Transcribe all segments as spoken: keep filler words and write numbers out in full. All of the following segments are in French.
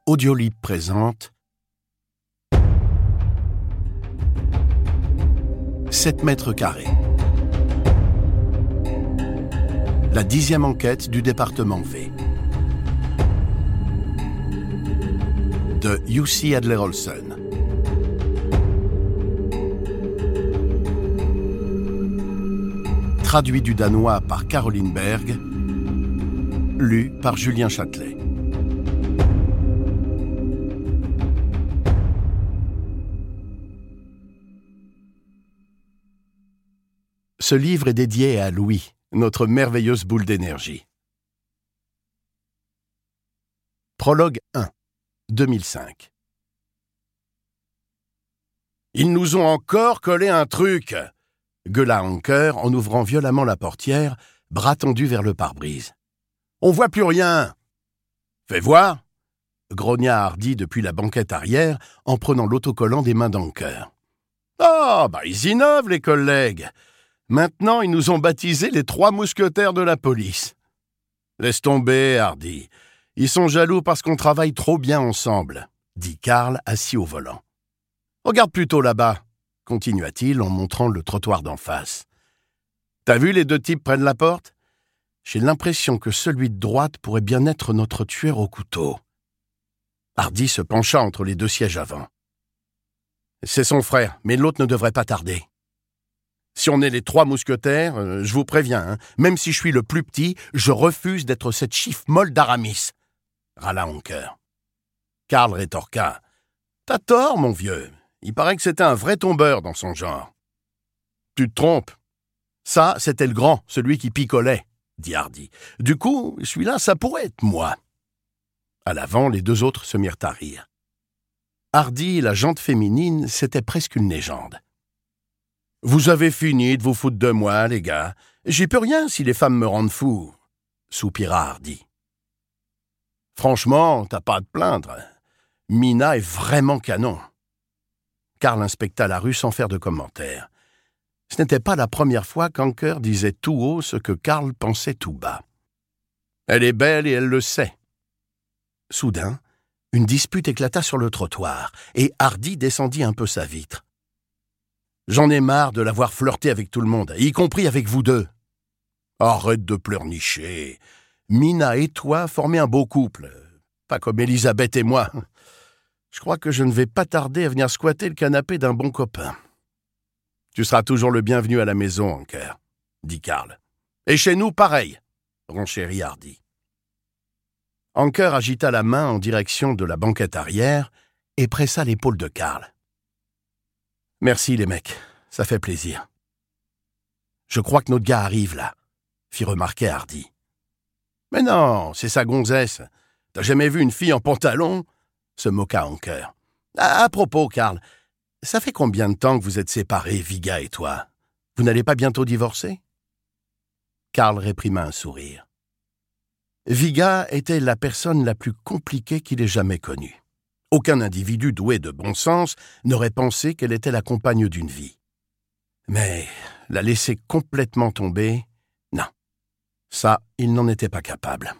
Audiolib présente sept mètres carrés. La dixième enquête du département V. De Jussi Adler-Olsen. Traduit du danois par Caroline Berg. Lu par Julien Châtelet. Ce livre est dédié à Louis, notre merveilleuse boule d'énergie. Prologue un, deux mille cinq. Ils nous ont encore collé un truc, gueula Anker en ouvrant violemment la portière, bras tendus vers le pare-brise. On voit plus rien. Fais voir, grogna Hardy depuis la banquette arrière en prenant l'autocollant des mains d'Anker. Ah, bah ils innovent les collègues. Maintenant, ils nous ont baptisés les trois mousquetaires de la police. Laisse tomber, Hardy. Ils sont jaloux parce qu'on travaille trop bien ensemble, dit Karl assis au volant. Regarde plutôt là-bas, continua-t-il en montrant le trottoir d'en face. T'as vu les deux types près de la porte? J'ai l'impression que celui de droite pourrait bien être notre tueur au couteau. Hardy se pencha entre les deux sièges avant. C'est son frère, mais l'autre ne devrait pas tarder. Si on est les trois mousquetaires, euh, je vous préviens, hein, même si je suis le plus petit, je refuse d'être cette chiffre molle d'Aramis, râla Anker. Karl rétorqua. T'as tort, mon vieux. Il paraît que c'était un vrai tombeur dans son genre. Tu te trompes. Ça, c'était le grand, celui qui picolait, dit Hardy. Du coup, celui-là, ça pourrait être moi. À l'avant, les deux autres se mirent à rire. Hardy et la jante féminine, c'était presque une légende. Vous avez fini de vous foutre de moi, les gars. J'y peux rien si les femmes me rendent fou, soupira Hardy. Franchement, t'as pas à te plaindre. Mina est vraiment canon. Karl inspecta la rue sans faire de commentaires. Ce n'était pas la première fois qu'Anker disait tout haut ce que Karl pensait tout bas. Elle est belle et elle le sait. Soudain, une dispute éclata sur le trottoir et Hardy descendit un peu sa vitre. J'en ai marre de l'avoir flirté avec tout le monde, y compris avec vous deux. Arrête de pleurnicher. Mina et toi formez un beau couple, pas comme Elisabeth et moi. Je crois que je ne vais pas tarder à venir squatter le canapé d'un bon copain. Tu seras toujours le bienvenu à la maison, Anker, dit Karl. Et chez nous, pareil, renchérit Hardy. Anker agita la main en direction de la banquette arrière et pressa l'épaule de Karl. Merci les mecs, ça fait plaisir. Je crois que notre gars arrive là, fit remarquer Hardy. Mais non, c'est sa gonzesse. T'as jamais vu une fille en pantalon? Se moqua Anker. À, à propos, Karl, ça fait combien de temps que vous êtes séparés, Viga et toi? Vous n'allez pas bientôt divorcer? Karl réprima un sourire. Viga était la personne la plus compliquée qu'il ait jamais connue. Aucun individu doué de bon sens n'aurait pensé qu'elle était la compagne d'une vie. Mais la laisser complètement tomber, non. Ça, il n'en était pas capable.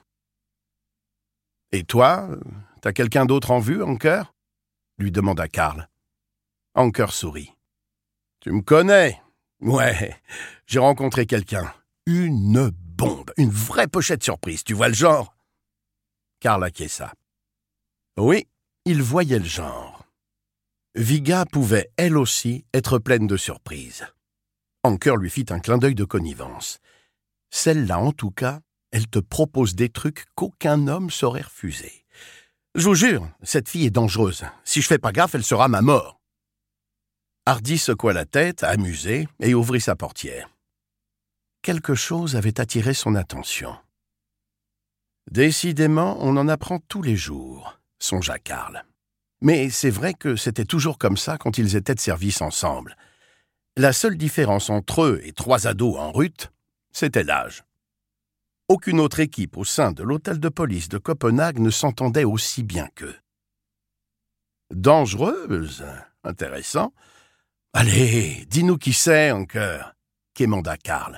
« Et toi, t'as quelqu'un d'autre en vue, Anker ?» lui demanda Karl. Anker sourit. « Tu me connais? Ouais, j'ai rencontré quelqu'un. Une bombe, une vraie pochette surprise, tu vois le genre ?» Karl acquiesça. « Oui. » Il voyait le genre. Viga pouvait, elle aussi, être pleine de surprises. Anker lui fit un clin d'œil de connivence. Celle-là, en tout cas, elle te propose des trucs qu'aucun homme saurait refuser. Je vous jure, cette fille est dangereuse. Si je fais pas gaffe, elle sera ma mort. Hardy secoua la tête, amusé, et ouvrit sa portière. Quelque chose avait attiré son attention. Décidément, on en apprend tous les jours, songea Karl. Mais c'est vrai que c'était toujours comme ça quand ils étaient de service ensemble. La seule différence entre eux et trois ados en rut, c'était l'âge. Aucune autre équipe au sein de l'hôtel de police de Copenhague ne s'entendait aussi bien qu'eux. Dangereuse? Intéressant. Allez, dis-nous qui c'est, Anker, quémanda Karl.